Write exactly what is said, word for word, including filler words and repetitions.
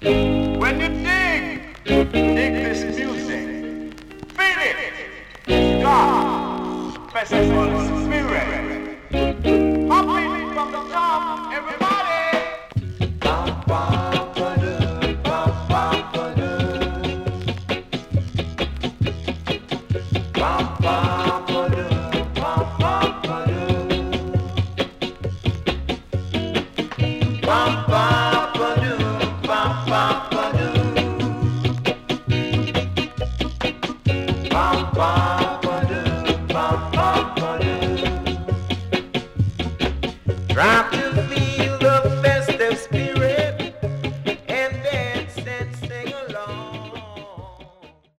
When you dig, dig this music. Feel it. God. Festivals.